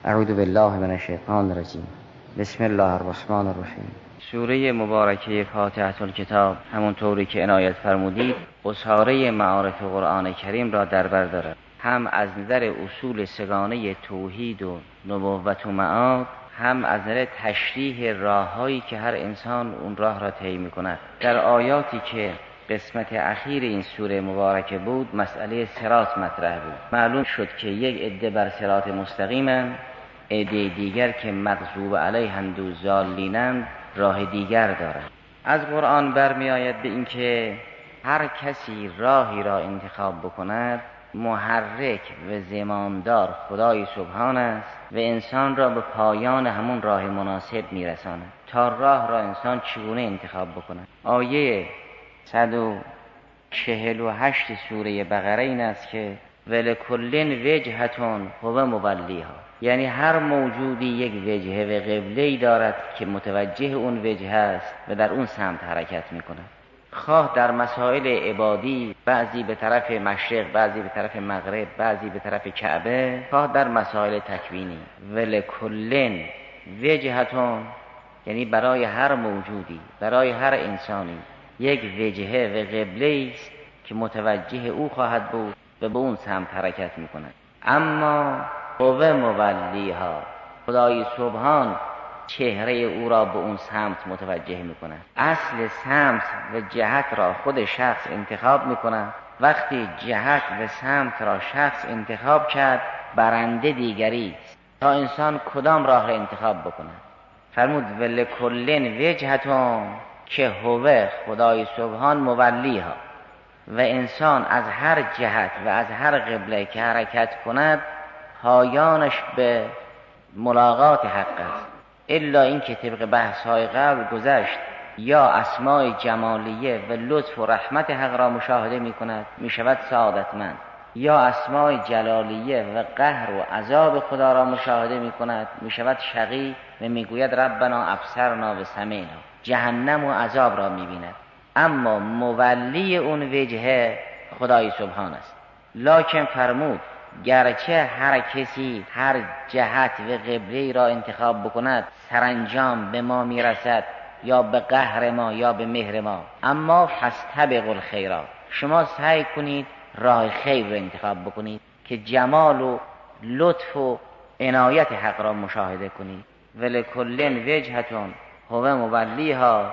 اعوذ بالله من الشیطان الرجیم. بسم الله الرحمن الرحیم. سوره مبارکه فاتحه الکتاب همونطوری که عنایت فرمودید اساره معارف قرآن کریم را در بر دارد، هم از نظر اصول سگانه توحید و نبوت و معاد، هم از نظر تشریح راههایی که هر انسان اون راه را طی می‌کند. در آیاتی که قسمت اخیر این سوره مبارکه بود مسئله صراط مطرح بود. معلوم شد که یک عده بر صراط مستقیمند، عده دیگر که مغضوب علیهند و ضالینند راه دیگر دارند. از قرآن برمی آید به اینکه هر کسی راهی را انتخاب بکند محرک و زمامدار خدای سبحان است و انسان را به پایان همون راه مناسب میرساند. تا راه را انسان چگونه انتخاب بکند؟ آیه 148 سوره بقره این است که ولکل وجهتون هو مولیها، یعنی هر موجودی یک وجهه و قبله‌ای دارد که متوجه اون وجه است و در اون سمت حرکت میکند. خواه در مسائل عبادی بعضی به طرف مشرق، بعضی به طرف مغرب، بعضی به طرف کعبه، خواه در مسائل تکوینی. ولکل وجهتون یعنی برای هر موجودی، برای هر انسانی یک وجهه و قبله است که متوجه او خواهد بود و به اون سمت حرکت میکند. اما هو مولیها، خدای سبحان چهره او را به اون سمت متوجه میکند. اصل سمت و جهت را خود شخص انتخاب میکند. وقتی جهت و سمت را شخص انتخاب کرد برنده دیگری است تا انسان کدام راه را انتخاب بکند. فرمود ولکل وجهتون که هو خدای سبحان مولیها، و انسان از هر جهت و از هر قبله که حرکت کند پایانش به ملاقات حق است. الا این که طبق بحث های قبل گذشت یا اسماء جمالیه و لطف و رحمت حق را مشاهده می کند می شود سعادتمند، یا اسماء جلالیه و قهر و عذاب خدا را مشاهده می کند می شود شقی و می گوید ربنا ابصرنا و سمعنا، جهنم و عذاب را می بیند. اما مولی اون وجهه خدای سبحان است. لکن فرمود گرچه هر کسی هر جهت و قبله را انتخاب بکند سرانجام به ما میرسد، یا به قهر ما یا به مهر ما، اما فاستبقوا الخیرات، شما سعی کنید راه خیر را انتخاب بکنید که جمال و لطف و عنایت حق را مشاهده کنید. ولکل وجهتون هو مولیها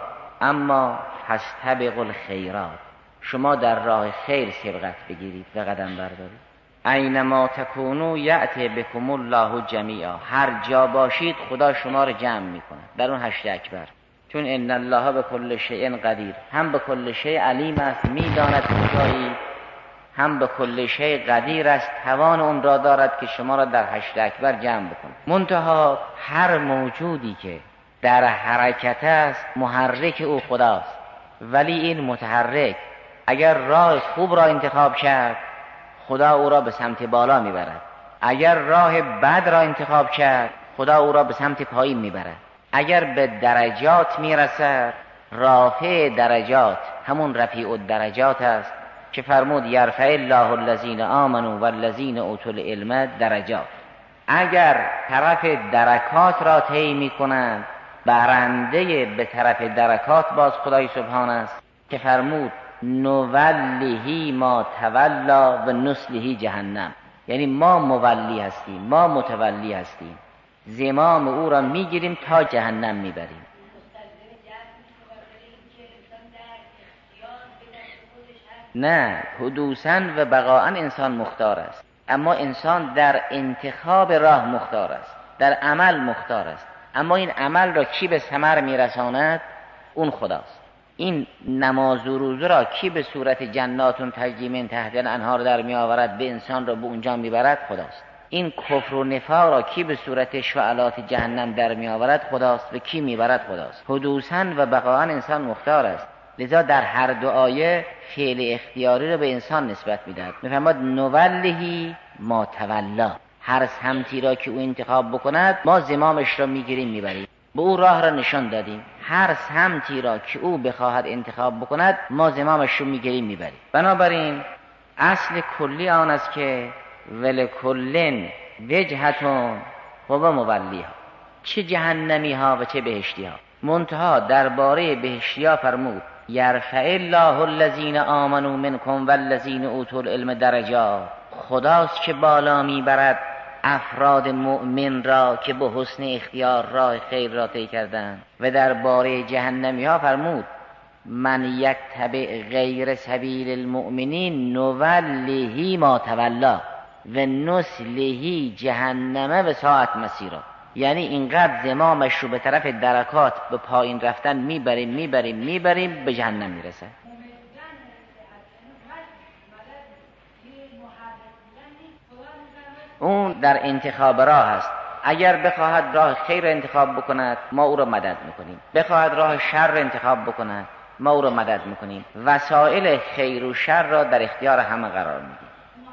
اما فاستبقوا الخیرات، شما در راه خیر سبقت بگیرید و قدم بردارید. اینما تکونوا یأتی بکم الله جمیعا، هر جا باشید خدا شما را جمع میکنه در اون هشت اکبر. چون ان الله بكل شیء قدیر، هم به کل شیء علیم است، میداند کجایی، هم به کل شیء قدیر است، توان اون را دارد که شما را در هشت اکبر جمع بکنه. منتها هر موجودی که در حرکت است محرک او خداست، ولی این متحرک اگر راه خوب را انتخاب کرد خدا او را به سمت بالا میبرد، اگر راه بد را انتخاب کرد خدا او را به سمت پایین میبرد. اگر به درجات میرسد رافع درجات همون رفیع الدرجات است که فرمود یرفع الله الذین آمنوا والذین اوتوا العلم درجات. اگر طرف درکات را طی میکنند برنده به طرف درکات باز خدای سبحان است که فرمود نولیه ما تولا و نصلیه جهنم، یعنی ما مولی هستیم، ما متولی هستیم، زمام او را میگیریم تا جهنم میبریم. نه، حدوثاً و بقاءً انسان مختار است، اما انسان در انتخاب راه مختار است، در عمل مختار است. اما این عمل را کی به ثمر میرساند؟ اون خداست. این نماز و روزه را کی به صورت جناتون تجری من تحتها الانهار در می آورد به انسان را به اونجا میبرد؟ خداست. این کفر و نفاق را کی به صورت شعلات جهنم در می آورد؟ خداست. و کی میبرد؟ خداست. حدوثاً و بقاءً انسان مختار است. لذا در هر دو آیه فعل اختیاری را به انسان نسبت میدهد. میفرماد نولیه ما تولا، هر سمتی را که او انتخاب بکند ما زمامش را میگیریم میبریم، به او راه را نشان دادیم. هر سمتی را که او بخواهد انتخاب بکند ما زمامش رو میگیریم میبریم. بنابراین اصل کلی آن است که ولکل وجهتون هو مولیها، چه جهنمی ها و چه بهشتی ها. منتها درباره بهشتی ها فرمود یرفع الله الذین آمنوا منکم والذین اوتوا العلم درجات. خداست که بالا میبرد افراد مؤمن را که به حسن اختیار راه خیر را طی کردند. و درباره جهنمی ها فرمود من یتبع غیر سبیل المؤمنین نولیه ما تولا و نسلیه جهنم و ساعت مسیرا. یعنی اینقدر زمامش رو به طرف درکات به پایین رفتن میبریم به جهنم میرسه. اون در انتخاب راه است. اگر بخواهد راه خیر انتخاب بکند ما او را مدد میکنیم، بخواهد راه شر انتخاب بکند ما او را مدد میکنیم. وسایل خیر و شر را در اختیار همه قرار میدیم.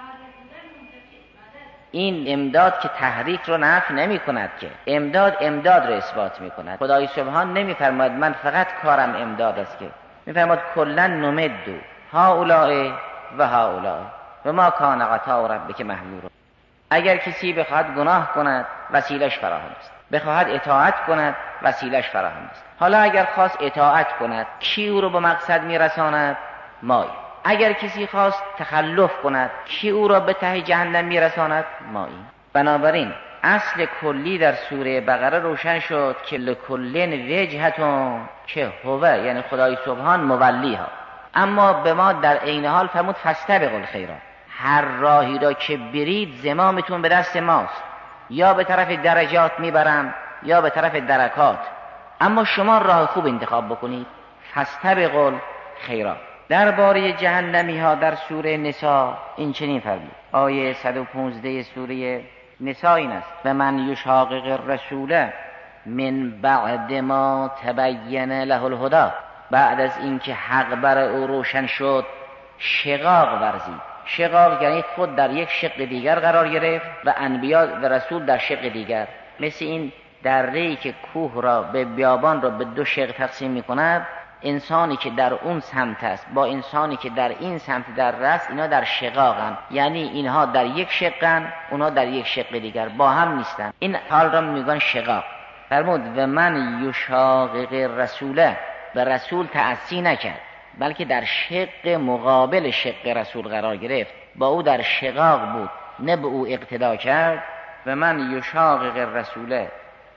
این امداد که تحریک رو نفی نمی کند، که امداد رو اثبات می کند. خدای سبحان نمی فرماید من فقط کارم امداد است، که می فرماید کلن نمدو هؤلاء و هؤلاء و ما کان عطاء ربک محظورا. اگر کسی بخواهد گناه کند وسیلش فراهم است، بخواهد اطاعت کند وسیلش فراهم است. حالا اگر خواست اطاعت کند کی او رو به مقصد می رساند؟ مایی. اگر کسی خواست تخلف کند کی او را به ته جهنم میرساند؟ مایی. بنابراین اصل کلی در سوره بقره روشن شد که لکلن وجهتون که هو یعنی خدای سبحان مولیها. اما به ما در عین حال فرمود فاستبقوا الخیرات، هر راهی را که برید زمامتون به دست ماست، یا به طرف درجات میبرم یا به طرف درکات، اما شما راه خوب انتخاب بکنید. فاستبقوا الخیرات. درباره جهنمی ها در سوره نساء این چنین فرمود، آیه 115 سوره نساء این است و من یشاقق الرسول من بعد ما تبین له الهدی. بعد از اینکه حق بر او روشن شد شقاق ورزید. شقاق یعنی خود در یک شق دیگر قرار گرفت و انبیا و رسول در شق دیگر. مثل این دره‌ای که کوه را به بیابان را به دو شق تقسیم می‌کند، انسانی که در اون سمت است با انسانی که در این سمت در رأس، اینا در شقاقن، یعنی اینها در یک شقن اونها در یک شق دیگر، با هم نیستن. این حال را میگن شقاق. فرمود و من یشاقق الرسول، به رسول تعصی نکرد بلکه در شق مقابل شق رسول قرار گرفت، با او در شقاق بود نه به او اقتدا کرد. و من یشاقق الرسول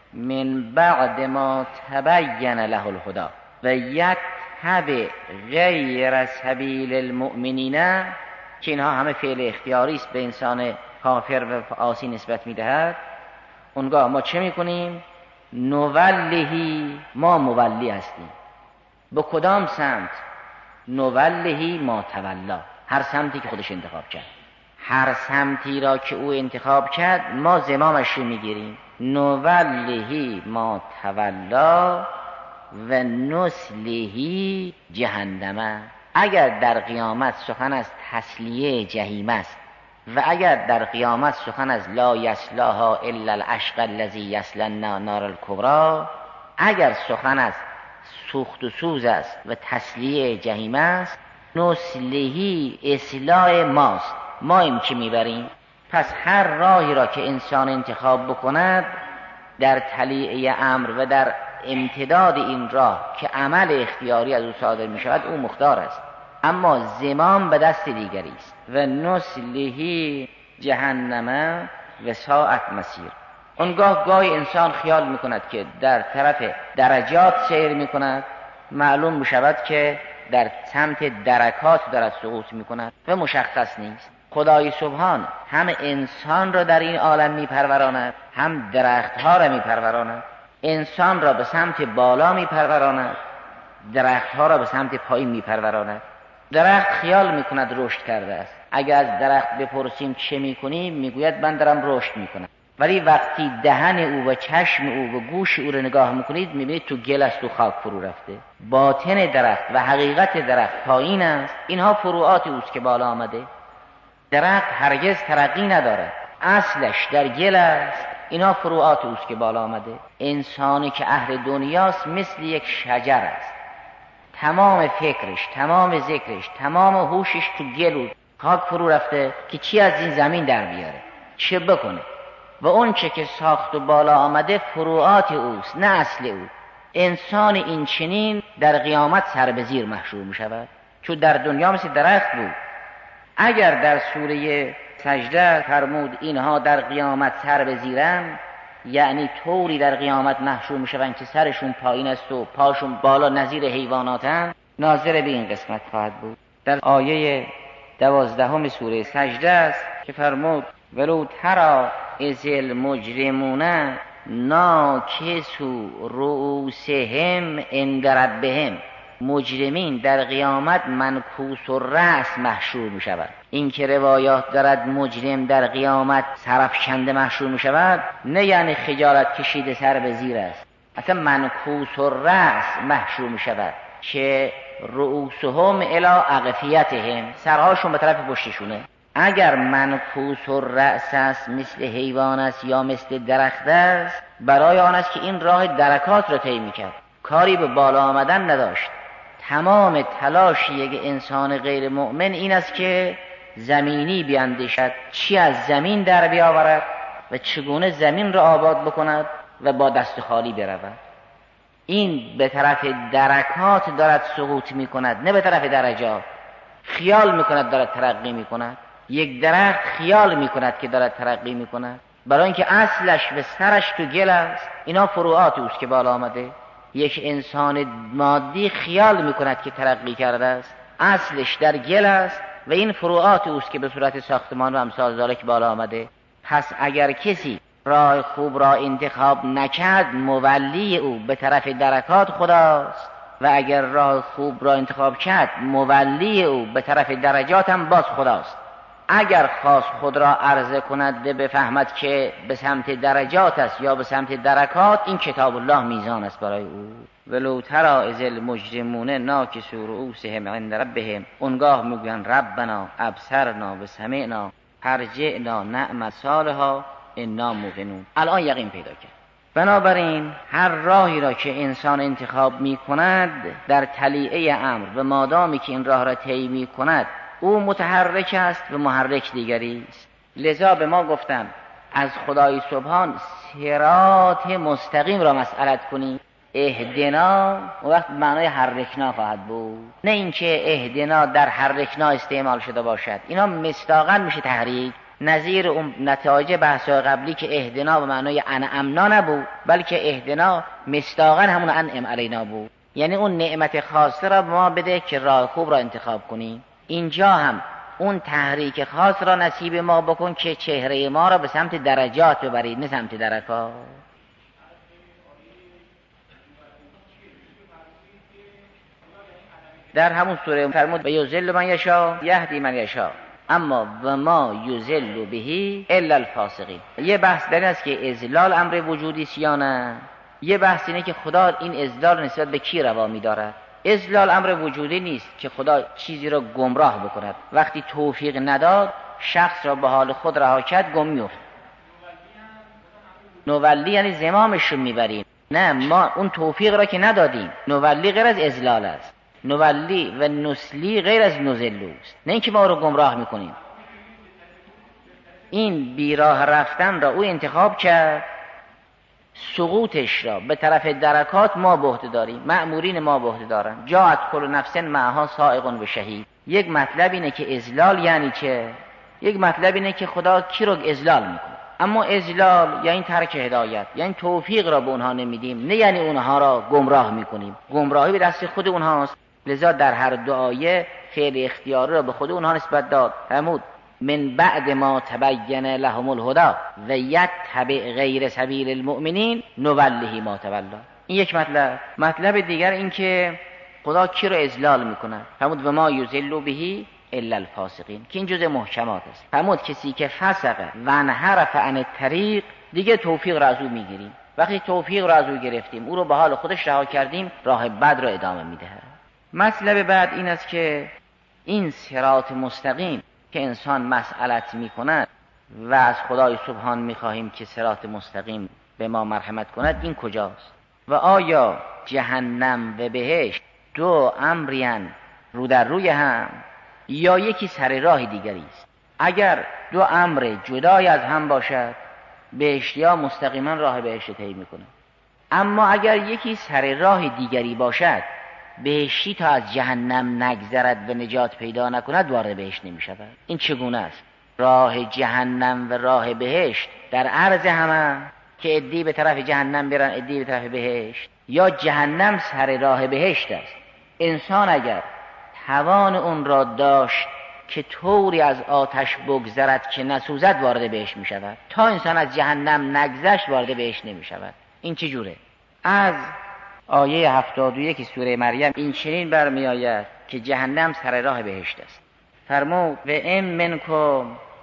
من بعد ما تبین له الهدی و یتبع غیر سبیل المؤمنین، که اینها همه فعل اختیاری است به انسان کافر و عاصی نسبت میدهد. اونگاه ما چه میکنیم؟ نولیهی، ما مولی هستیم. به کدام سمت؟ نولیهی ما تولا، هر سمتی که خودش انتخاب کرد. هر سمتی را که او انتخاب کرد ما زمامش رو میگیریم. نولیهی ما تولا و نسلیه جهنم. اگر در قیامت سخن از تسلیه جهنم است و اگر در قیامت سخن از لا یصلاها الا الاشقى الذی یصلی النار الکبری، اگر سخن از سوخت و سوز است و تسلیه جهنم است، نسلیه اصلاح ماست، ماییم که میبریم. پس هر راهی را که انسان انتخاب بکند در طلیعه امر و در امتداد این راه که عمل اختیاری از او صادر می شود او مختار است، اما زمام به دست دیگری است. و نسلیه جهنم و ساعت مسیر. اونگاه گاهی انسان خیال می کند که در طرف درجات سیر می کند، معلوم می شود که در سمت درکات دارد سقوط می کند و مشخص نیست. خدای سبحان هم انسان را در این عالم می پروراند، هم درختها را می پروراند. انسان را به سمت بالا می پروراند، درختها را به سمت پایین می پروراند. درخت خیال می کند رشد کرده است. اگر از درخت بپرسیم چه می کنیم میگوید من دارم رشد می کنم. ولی وقتی دهن او و چشم او و گوش او را نگاه میکنید میبینید تو گل است و خاک فرو رفته. باطن درخت و حقیقت درخت پایین است. اینها فروعات اوست که بالا آمده. درخت هرگز ترقی ندارد، اصلش در گل است. اینها فروعات اوست که بالا آمده. انسانی که اهل دنیاست مثل یک شجر است، تمام فکرش، تمام ذکرش، تمام هوشش تو گل و خاک فرو رفته که چی از این زمین در بیاره، چه بکنه. و اون چه که ساخت و بالا آمده فروعات اوست، نه اصل او. انسان این چنین در قیامت سر به زیر محشور می شود، چون در دنیا مثل درخت بود. اگر در سوره سجده فرمود اینها در قیامت سر به زیرن، یعنی طوری در قیامت محشور می شوند که سرشون پایین است و پاشون بالا نظیر حیواناتن، ناظر به این قسمت خواهد بود. در آیه 12 سوره سجده است که فرمود ولو تری اذ المجرمون ناکسوا رؤوسهم عند ربهم. مجرمین در قیامت منکوس الرأس محشور می شود. این که روایات دارد مجرم در قیامت سرافکنده محشور می شود، نه یعنی خجالت کشیده سر به زیر است، اصلا منکوس الرأس محشور می شود که رؤوسهم الی اقفیتهم، سرهاشون به طرف پشتشونه. اگر منکوس الرأس است، مثل حیوان است یا مثل درخت است، برای آن است که این راه درکات را طی می‌کرد، کاری به بالا آمدن نداشت. تمام تلاش یک انسان غیر مؤمن این است که زمینی بیاندیشد، چی از زمین در بیاورد و چگونه زمین را آباد بکند و با دست خالی برود. این به طرف درکات دارد سقوط می‌کند، نه به طرف درجات. خیال می‌کند دارد ترقی می‌کند. یک درخت خیال می‌کند که دارد ترقی می‌کند، برای اینکه اصلش به سرش تو گل است. اینا فروعات اوست که بالا آمده. یک انسان مادی خیال می‌کند که ترقی کرده است، اصلش در گل است و این فروعات اوست که به صورت ساختمان و امثال ذالک بالا آمده. پس اگر کسی راه خوب را انتخاب نکرد، مولی او به طرف درکات خداست، و اگر راه خوب را انتخاب کرد، مولی او به طرف درجات هم باز خداست. اگر خواست خود را عرضه کند بفهمد که به سمت درجات است یا به سمت درکات، این کتاب الله میزان است برای او. ولو تری اذ المجرمون ناکسوا رؤوسهم عند ربهم. اونگاه میگویند ربنا ابصرنا و سمعنا فرجعنا نعمل صالحا انا موقنون. الان یقین پیدا کرد. بنابراین هر راهی را که انسان انتخاب میکند در طلیعه امر، و مادامی که این راه را طی میکند او متحرک است و محرک دیگری است. لذا به ما گفتن از خدای سبحان صراط مستقیم را مسئلت کنیم. اهدنا وقت معنای حرکنا خواهد بود، نه اینکه اهدنا در حرکنا استعمال شده باشد. اینا مستاقاً میشه تحریک، نظیر اون نتایج بحث‌های قبلی که اهدنا به معنای انعمنا نبود، بلکه اهدنا مستاقاً همون انعم علینا بود، یعنی اون نعمت خاصه را به ما بده که راه خوب را انتخاب کنیم. اینجا هم اون تحریک خاص را نصیب ما بکن که چهره ما را به سمت درجات ببرید، نه سمت درکات. در همون سوره فرمود و یضل من یشاء یهدی من یشاء اما و ما یضل به الا الفاسقین. یه بحث در این است که اضلال امر وجودی است یا نه. یه بحث اینه که خدا این اضلال نسبت به کی روا می‌دارد. اضلال امر وجودی نیست که خدا چیزی را گمراه بکند. وقتی توفیق نداد شخص را به حال خود رها کرد، گم می‌افت. نولی یعنی زمامش رو میبریم. نه، ما اون توفیق را که ندادیم. نولی غیر از اضلال است. نولی و نسلی غیر از نزلو است، نه اینکه ما رو گمراه میکنیم. این بیراه رفتن را او انتخاب کرد، سقوطش را به طرف درکات ما به عهده داریم، مأمورین ما به عهده دارن. جاءت کل نفس معها سائق و شهید. یک مطلب اینه که اضلال یعنی چه؟ یک مطلب اینه که خدا کی رو اضلال میکنه. اما اضلال یعنی ترک هدایت، یعنی توفیق را به اونها نمیدیم، نه یعنی اونها را گمراه میکنیم. گمراهی به دست خود اونهاست. لذا در هر دعایه فعل اختیاری را به خود اونها نسبت داد. فرمود من بعد ما تبین لهم الهدی و یتبع غیر سبیل المؤمنین نوله ما تولی. این یک مطلب. مطلب دیگر این که خدا کی را اضلال میکنه. فرمود و ما یضل به الا الفاسقین، که این جزء محکمات است. فرمود کسی که فسقه و انحرف عن الطریق، دیگه توفیق را از او میگیریم. وقتی توفیق را از او گرفتیم، او رو به حال خودش رها کردیم، راه بد را ادامه میده. مطلب بعد این است که این صراط مستقیم که انسان مسئلت میکند و از خدای سبحان میخواهیم که صراط مستقیم به ما مرحمت کند، این کجاست؟ و آیا جهنم و بهشت دو امرین رو در روی هم یا یکی سر راه دیگری است؟ اگر دو امر جدای از هم باشد، بهشتی‌ها مستقیما راه بهشت طی میکنه. اما اگر یکی سر راه دیگری باشد، بهشتی تا از جهنم نگذرد و نجات پیدا نکند وارد بهشت نمیشود. این چگونه است؟ راه جهنم و راه بهشت در عرض همه که عده‌ای به طرف جهنم برن، عده‌ای به طرف بهشت، یا جهنم سر راه بهشت است. انسان اگر توان اون را داشت که طوری از آتش بگذرد که نسوزد، وارد بهشت می شود. تا انسان از جهنم نگذشت وارد بهشت نمی شود. این چجوره؟ از آیه 71 سوره مریم این چنین برمی آید که جهنم سر راه بهشت است. فرمود و ان منکم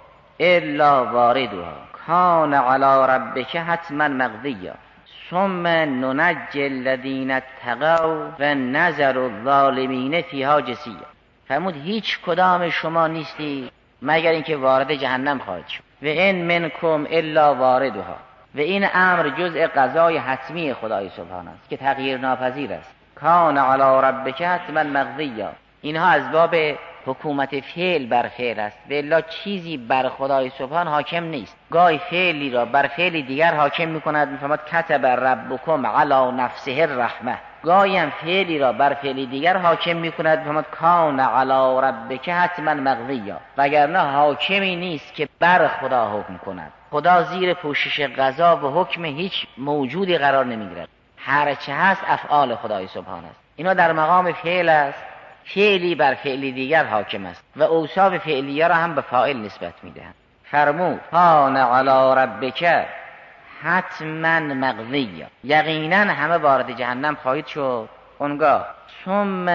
الا واردها کان علی ربک حتما مقضیا ثم ننجی الذین اتقوا و نذر الظالمین فیها جثیا. فرمود هیچ کدام شما نیستی مگر اینکه وارد جهنم خواهید شد. و ان منکم الا واردها، و این امر جزء قضای حتمی خدای سبحان است که تغییر ناپذیر است. کان علی ربک حتما مقضیا، اینها از باب حکومت فعل بر فعل است، و الا چیزی بر خدای سبحان حاکم نیست. گاهی فعلی را بر فعل دیگر حاکم می‌کند، می‌فرماید کتب ربکم علی نفسه الرحمه. گاهی هم فعلی را بر فعل دیگر حاکم می‌کند، می‌فرماید کان علی ربک حتما مقضیا. وگرنه حاکمی نیست که بر خدا حکم کند. خدا زیر پوشش قضا و حکم هیچ موجودی قرار نمی‌گیرد. هر چه هست افعال خدای سبحان است. اینا در مقام فعل است، فعلی بر فعلی دیگر حاکم است و اوصاف فعلیه را هم به فاعل نسبت میدهند. فرمود کان علی ربک حتما مقضیا، یقینا همه وارد جهنم خواهید شد. اونگاه ثم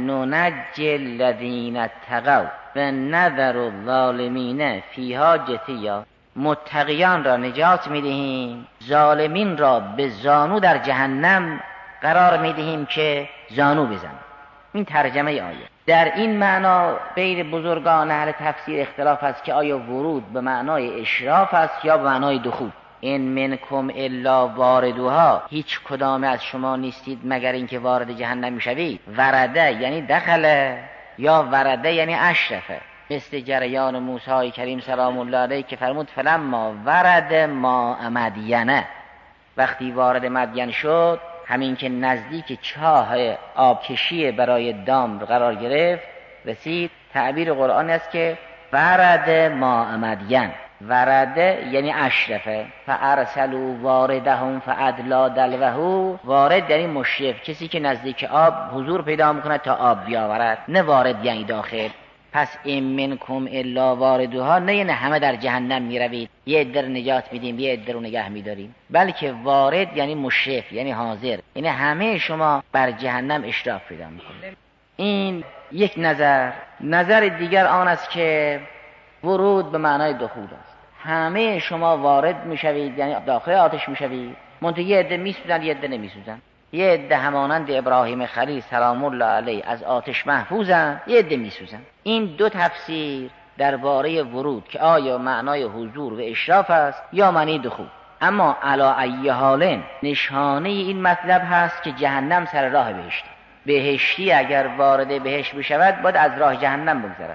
ننجی الذین اتقوا و نذر الظالمین فیها جثیا، متقیان را نجات میدهیم، ظالمین را به زانو در جهنم قرار میدهیم که زانو بزنند. این ترجمه آیه. در این معنا بین بزرگان اهل تفسیر اختلاف است که آیا ورود به معنای اشراف است یا به معنای دخول. ان منکم الا واردها، هیچ کدام از شما نیستید مگر اینکه وارد جهنم میشوید. ورده یعنی دخله، یا ورده یعنی اشرفه، مثل جریان موسی کریم سلام الله علیه که فرمود فلما ورد ماء مدین، وقتی وارد مدین شد، همین که نزدیک چاه آبکشی برای دام قرار گرفت رسید. تعبیر قرآن است که ورد ماء مدین، ورده یعنی اشرفه، فارسلوا واردهم فادلی دلوه. وارد یعنی مشرف، کسی که نزدیک آب حضور پیدا میکنه تا آب بیاورد، نه وارد یعنی داخل. پس ان منکم الا واردها، نه یعنی همه در جهنم میروید یه عده نجات میدیم یه عده رو نگه میداریم، بلکه وارد یعنی مشرف یعنی حاضر، یعنی همه شما بر جهنم اشراف پیدا میکنید. این یک نظر. نظر دیگر آن است که ورود به معنای دخول است. همه شما وارد میشوید یعنی داخل آتش میشوید، منتها یه عده میسوزن یه عده نمیسوزن. یه عده همانند ابراهیم خلیل سلام الله علیه از آتش محفوظن، یه عده میسوزن. این دو تفسیر درباره ورود که آیا معنای حضور و اشراف است یا معنی دخول. اما علی ای حال نشانه این مطلب هست که جهنم سر راه بهشت. بهشتی اگر وارد بهشت بشود باید از راه جهنم بگذرد.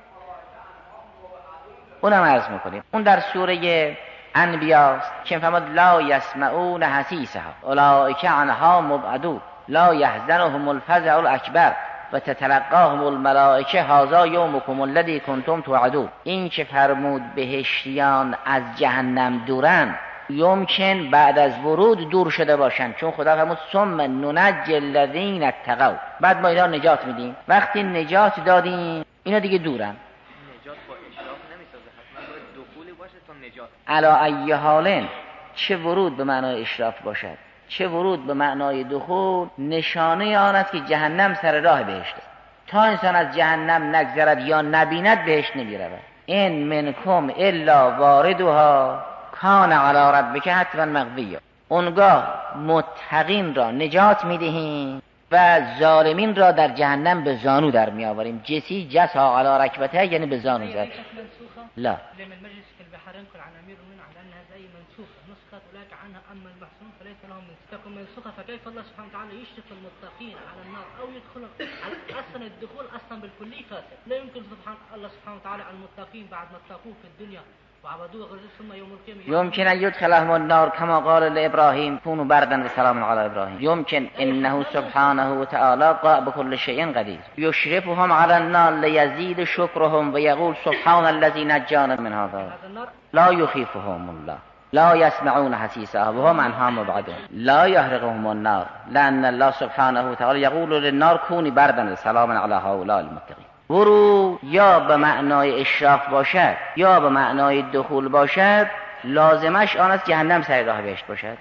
اونم عرض میکنیم. اون در سوره انبیاء است که فرمود لا یسمعون حسیسها اولئک عنها مبعدون لا یحزنهم الفزع الاکبر و تتلقاهم الملائکه هذا یومکم الذی کنتم توعدون. این که فرمود بهشتیان از جهنم دورن، یمکن بعد از ورود دور شده باشند، چون خدا فرمود ثم ننجی الذین اتقوا، بعد ما اینا نجات میدیم. وقتی نجات دادیم اینا دیگه دورن. علا ای حال، چه ورود به معنای اشراف باشد چه ورود به معنای دخول، نشانه آن است که جهنم سر راه بهشت است. تا انسان از جهنم نگذرد یا نبیند بهشت نمیرود. ان منکم الا واردها کان علی ربک حتما مقضیا. اونگاه متقین را نجات میدهیم و ظالمین را در جهنم به زانو در میآوریم. جسی جسا علی رکبته یعنی به زانو زد. لا ينقل عن امير المؤمنين على انها زي منسوخه، نسخت اولئك عنها اما المحسنون فليس لهم تكن منسوخه. فكيف الله سبحانه وتعالى يشرف المتقين على النار او يدخلهم؟ اصلا الدخول اصلا بالكلي فاسد، لا يمكن سبحان الله سبحانه وتعالى على المتقين بعد ما اتقوه في الدنيا وعبدوه غير ثم يوم القيامة يمكن أن يدخلهم النار كما قال لإبراهيم كونوا بردا وسلاما على إبراهيم. يمكن إنه سبحانه وتعالى قائم بكل شيء قدير. يشرفهم على النار ليزيد شكرهم ويقول سبحان الذي نجانا من هذا. لا يخيفهم الله، لا يسمعون حسيسها وهم عنها مبعدون. لا يحرقهم النار لأن الله سبحانه وتعالى يقول للنار كوني بردا وسلاما على هؤلاء المتقين. ورود یا به معنای اشراف باشد یا به معنای دخول باشد، لازمش آن است جهنم سر راه بهشت باشد.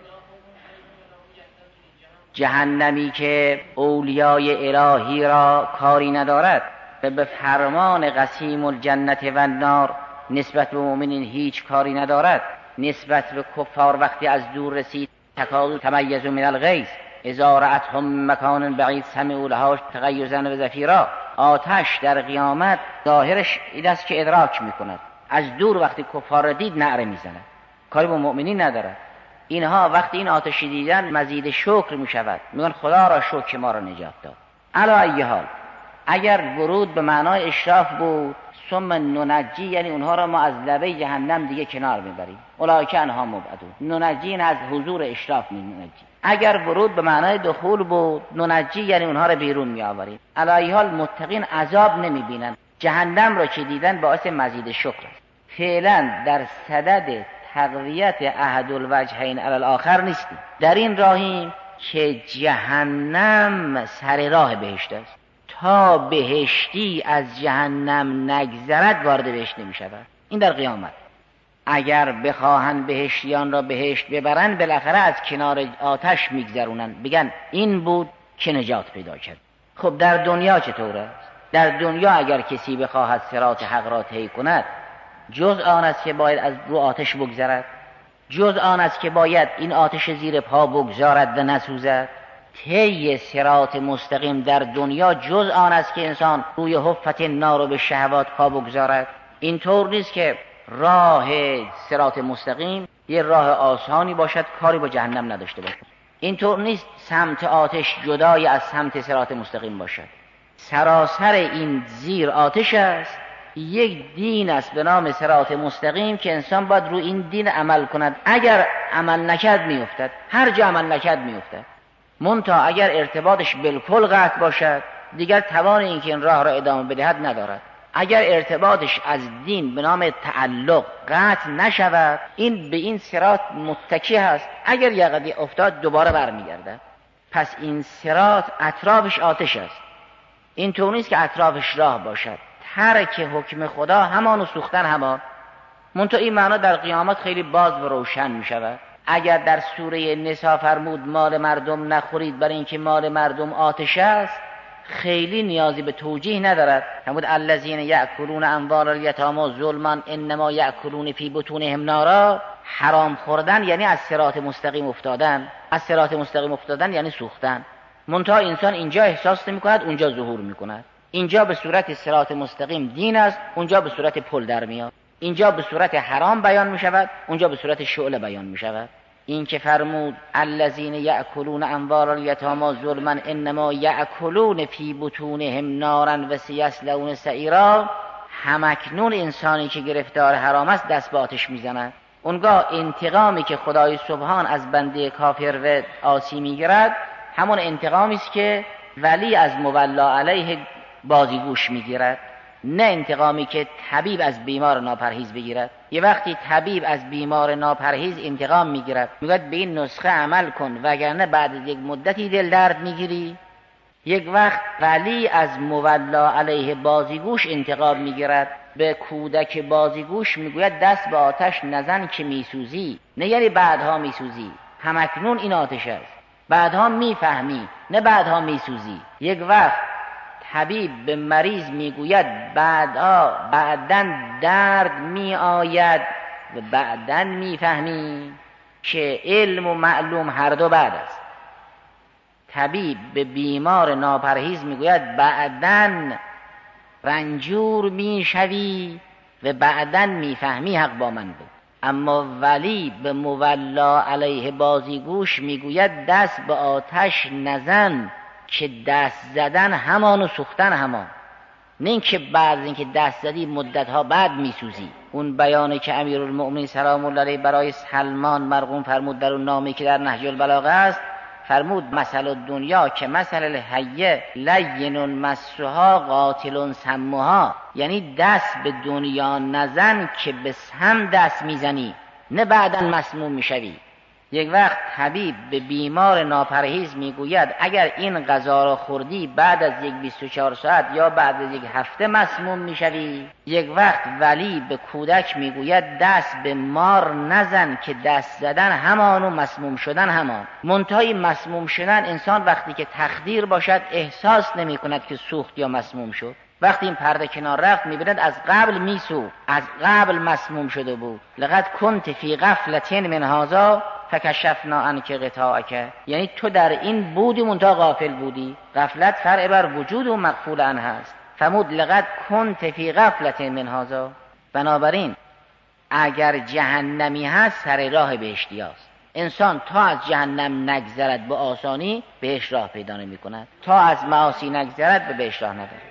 جهنمی که اولیای الهی را کاری ندارد و به فرمان قسیم الجنت و النار نسبت به مؤمنین هیچ کاری ندارد، نسبت به کفار وقتی از دور رسید تکادو تمیز من الغیظ اذا رأتهم مکان بعید سمعوا لها تغیظا و زفیرا. آتش در قیامت ظاهرش این است که ادراک میکند، از دور وقتی کفار را دید نعره میزند، کاری با مؤمنین ندارد. اینها وقتی این آتشی دیدن مزید شکر میشود، میگن خدا را شکر که ما را نجات داد. علی ای حال اگر ورود به معنای اشراف بود ثم ننجی، یعنی اونها را ما از لبه جهنم دیگه کنار میبریم، اولئک عنها مبعدون. ننجی از حضور اشراف ننجی. اگر ورود به معنای دخول بود ننجی، یعنی اونها را بیرون میآوریم. علی ای حال متقین عذاب نمیبینن، جهنم را که دیدن باعث مزید شکر است. فعلا در صدد تقویت احد الوجهین علی الاخر نیستیم، در این راهیم که جهنم سر راه بهشت است. تا بهشتی از جهنم نگذرد وارد بهشت نمی شود. این در قیامت. اگر بخواهن بهشتیان را بهشت ببرن بالاخره از کنار آتش میگذرونن، بگن این بود که نجات پیدا کرد. خب در دنیا چطور است؟ در دنیا اگر کسی بخواهد صراط حق را طی کند، جز آن است که باید از رو آتش بگذرد، جز آن است که باید این آتش زیر پا بگذارد و نسوزد. طی صراط مستقیم در دنیا جز آن است که انسان روی حفت نار و به شهوات پا بگذارد. اینطور نیست که راه صراط مستقیم یه راه آسانی باشد کاری با جهنم نداشته باشد. اینطور نیست سمت آتش جدای از سمت صراط مستقیم باشد. سراسر این زیر آتش است. یک دین است به نام صراط مستقیم که انسان باید رو این دین عمل کند. اگر عمل نکرد میافتد، هر جا عمل نکرد میافتد. منتها اگر ارتباطش بالکل قطع باشد دیگر توان این که این راه را ادامه بدهد ندارد. اگر ارتباطش از دین به نام تعلق قطع نشود، این به این صراط متکی هست، اگر یقدی افتاد دوباره برمیگردد. پس این صراط اطرافش آتش است. این طور نیست که اطرافش راه باشد. ترک حکم خدا همان و سوختن همان. منتها این معنا در قیامت خیلی باز و روشن می شود. اگر در سوره نساء فرمود مال مردم نخورید برای اینکه مال مردم آتش است، خیلی نیازی به توجیه ندارد. فرمود الذین یأکلون اموال الیتامی ظلما انما یأکلون فی بطونهم نارا. حرام خوردن یعنی از صراط مستقیم افتادن، از صراط مستقیم افتادن یعنی سوختن. منتها انسان اینجا احساس نمی‌کند، اونجا ظهور می‌کند. اینجا به صورت صراط مستقیم دین است، اونجا به صورت پل در میاد. اینجا به صورت حرام بیان می شود، اونجا به صورت شعله بیان می شود. این که فرمود الذین یأکلون اموال الیتامی ظلما انما یأکلون فی بطونهم نارا و سیصلون سعیرا، همکنون انسانی که گرفتار حرام است دست به آتش میزند. اونگاه انتقامی که خدای سبحان از بنده کافر و عاصی میگیرد همون انتقامی است که ولی از مولا علیه بازیگوش میگیرد، نه انتقامی که طبیب از بیمار ناپرهیز بگیرد. یه وقتی طبیب از بیمار ناپرهیز انتقام میگیرد، میگوید به این نسخه عمل کن وگرنه بعد از یک مدتی دل درد میگیری. یک وقت ولی از مولا علیه بازیگوش انتقام میگیرد، به کودک بازیگوش میگوید دست به آتش نزن که میسوزی، نه یعنی بعدها میسوزی، همکنون این آتش است، بعدها میفهمی نه بعدها میسوزی. یک وقت طبیب به مریض میگوید بعداً درد می آید و بعداً میفهمی که علم و معلوم هر دو بعد است. طبیب به بیمار ناپرهیز میگوید بعداً رنجور میشوی و بعداً میفهمی حق با من بود. اما ولی به مولا علیه بازیگوش میگوید دست به آتش نزن که دست زدن همان و سوختن همان، نه اینکه بعد از اینکه دست زدی مدتها بعد میسوزی. اون بیانی که امیرالمؤمنین سلام الله علیه برای سلمان مرقوم فرمود در اون نامی که در نهج البلاغه است، فرمود مثل الدنیا که مثل الحیه لین مسها قاتل سمها، یعنی دست به دنیا نزن که به سم دست میزنی نه بعداً مسموم میشوی. یک وقت طبیب به بیمار ناپرهیز میگوید اگر این غذا را خوردی بعد از یک 24 ساعت یا بعد از یک هفته مسموم میشوی. یک وقت ولی به کودک میگوید دست به مار نزن که دست زدن همان و مسموم شدن همان. منتهای مسموم شدن انسان وقتی که تخدیر باشد احساس نمی کند که سوخت یا مسموم شد. وقتی این پرده کنار رفت میبیند از قبل میسوخت، از قبل مسموم شده بود. لقد کنت فی غفلة من هذا فکشفنا عنک غطاءک، یعنی تو در این بودی منتها غافل بودی. غفلت فرع بر وجود و مغفول عنه است. فرمود لقد کنت فی غفلة من هذا. بنابراین اگر جهنمی هست سر راه بهشتی است. انسان تا از جهنم نگذرد به آسانی بهش راه پیدا نمی کند، تا از معاصی نگذرد به بهش راه ندارد.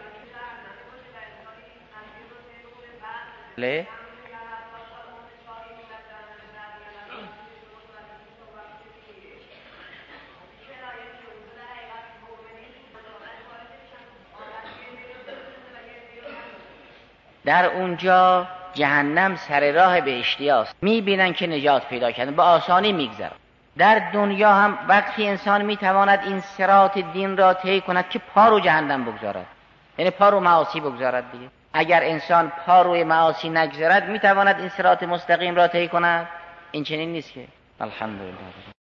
در اونجا جهنم سر راه بهشتی است، میبینن که نجات پیدا کردن به آسانی میگذرن. در دنیا هم وقتی انسان میتواند این صراط دین را طی کند که پا رو جهنم بگذارد، یعنی پا رو معاصی بگذارد دیگه. اگر انسان پا روی معاصی نگذارد میتواند این صراط مستقیم را طی کند؟ این چنین نیست که. الحمدلله.